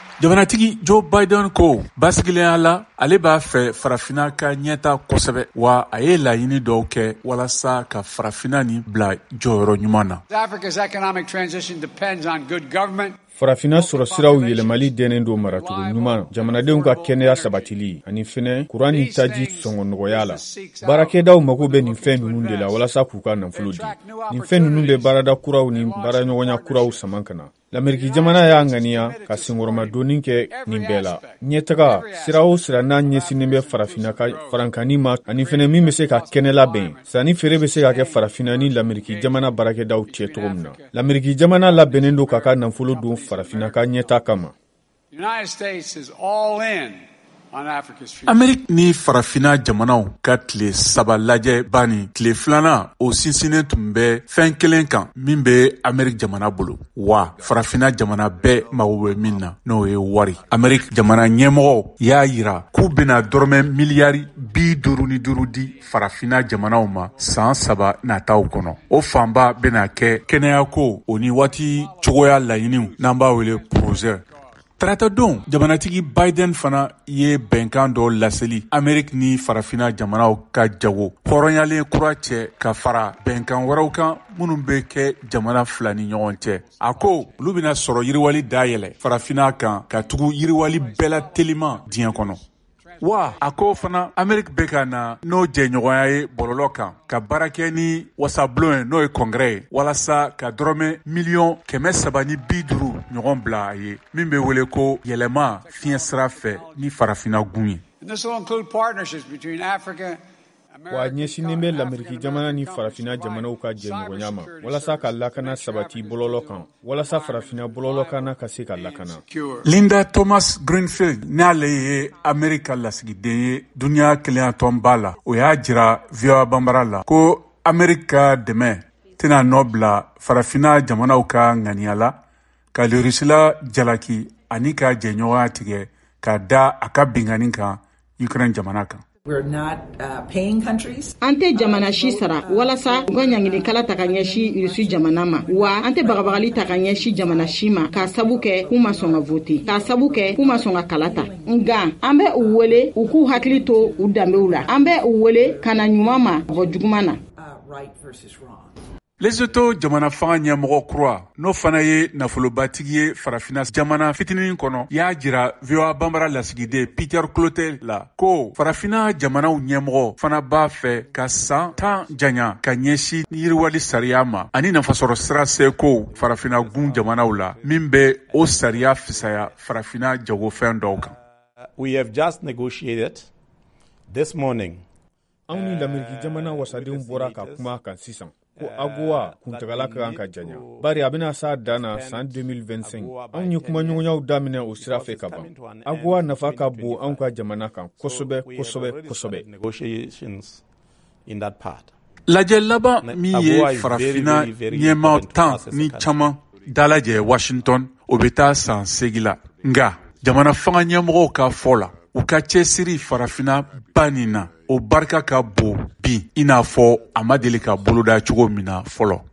Jamanatigi Joe Biden ko basigilenya la ale b'a fɛ farafina ka ɲɛta kosɛbɛ wa a ye laɲini dɔw kɛ walasa ka farafina ni bila jɔyɔrɔ ɲuman na. Africa's economic transition depends on good government. Farafina sɔrɔ siraw yɛlɛmali dɛnen don maracogo ɲuman, jamanadenw ka kɛnɛya sabatili ani fɛnɛ kuran ni taji sɔngɔ nɔgɔya la. Baarakɛdaw mago bɛ nin fɛn ninnu de la walasa k'u ka nafolo di. Nin fɛn ninnu bɛ baarada kuraw ni baaraɲɔgɔnya kuraw saman kana. L'Amérique jamana y'a ŋaniya ka senkɔrɔmadonni kɛ nin bɛɛ la. Ɲɛtaga sira o sira n'a ɲɛsinen bɛ farafina ka farankani ma ani fɛnɛ min bɛ se ka kɛnɛ labɛn. Sanni feere bɛ se ka kɛ farafina ni l'Amérique jamana baarakɛdaw cɛ cogo min na. L'Amérique jamana labɛnnen don ka nafolo don farafina ka ɲɛta kama. United States is all in on Africa's future. Amerik ni farafina jamanaw ka tile saba lajɛ bani tile filana o sinsinnen tun bɛ fɛn kelen kan min bɛ Amerik jamana bolo wa farafina jamana bɛɛ mago bɛ min na n'o ye wari. Amerik jamana ɲɛmɔgɔw y'a yira k'u bɛna dɔrɔmɛ miliyari 55 di farafina jamanaw ma san 3 nataw kɔnɔ. O fanba bɛna kɛ kɛnɛyako o ni waati cogoya laɲiniw n'an b'a wele projet. Tarata don jamanatigi Biden fana ye bɛnkan dɔ laseli Amerik ni farafina jamanaw ka jago hɔrɔnyalen kura cɛ ka fara bɛnkan wɛrɛw kan minnu bɛ kɛ jamana fila ni ɲɔgɔn cɛ. A ko olu bɛna sɔrɔ yiriwali dayɛlɛ farafina kan ka tugu yiriwali bɛɛ la telima diɲɛ kɔnɔ. Wa a ko fana Amerik bɛ ka na n'o jɛɲɔgɔnya ye bɔlɔlɔ kan ka baara kɛ ni wasabulon ye n'o ye kɔngɛrɛ ye walasa ka dɔrɔmɛ miliyɔn 350 ɲɔgɔn bila a ye min bɛ wele ko yɛlɛma fiɲɛ sira fɛ ni farafina gun ye. This will include partnerships between Africa. Wa ɲɛsinen bɛ l'Amérique jamana ni farafina jamanaw ka jɛɲɔgɔnya ma walasa ka lakana sabati bɔlɔlɔ kan walasa farafina bɔlɔlɔ kana ka se ka lakana. Linda Thomas Greenfield n'ale ye Amerika lasigiden ye duniya kelenya b'a la o y'a jira VOA Bambara la ko Amerika dɛmɛ tɛna nɔ bila farafina jamanaw ka ŋaniya la ka Rusila jalaki ani ka jɛɲɔgɔnya tigɛ ka da a ka bingani kan Ukraine jamana kan. We're not paying countries. Ante jamana shi sara walasa u ka ɲangini kala ta ka ɲɛsi Rusi jamana ma wa ante bagabagali ta ka ɲɛsi jamana shi ma k'a sabu kɛ k'u ma sɔn ka vote k'a sabu kɛ k'u ma sɔn ka kala ta nga an bɛ u wele u k'u hakili to u danbew la an bɛ u wele ka na ɲuman ma bɔ juguman na. Right versus wrong. Lesotho jamana fanga ɲɛmɔgɔ kura n'o fana ye nafolobatigi ye farafina jamana fitinin kɔnɔ y'a jira VOA Bambara lasigiden Peter Clotel la ko farafina jamanaw ɲɛmɔgɔ fana b'a fɛ ka san 10 janya ka ɲɛsi yiriwali sariya ma ani nafasɔrɔ sira seko farafina gun jamanaw la min bɛ o sariya fisaya farafina jagofɛn dɔw kan. We have just negotiated this morning. Anw ni l'Amérique jamana wasadenw bɔra ka kuma kan sisan. Ko AGOA kuntagala kan ka janya. Bari a bɛna sa dana san 2025. Anw ye kuma ɲɔgɔnyaw daminɛ o sira fɛ ka ban. AGOA nafa ka bon anw ka jamana kan kosɛbɛ kosɛbɛ kosɛbɛ. Negotiations in that part. Lajɛ laban min ye farafina ɲɛmaaw 10 ni caman dalajɛ Washington o bɛ taa san 8 la. Nga jamana fanga ɲɛmɔgɔw ka fɔ la u ka cɛsiri farafina ba nin na o barika ka bon bi i n'a fɔ a ma deli ka boloda cogo min na fɔlɔ.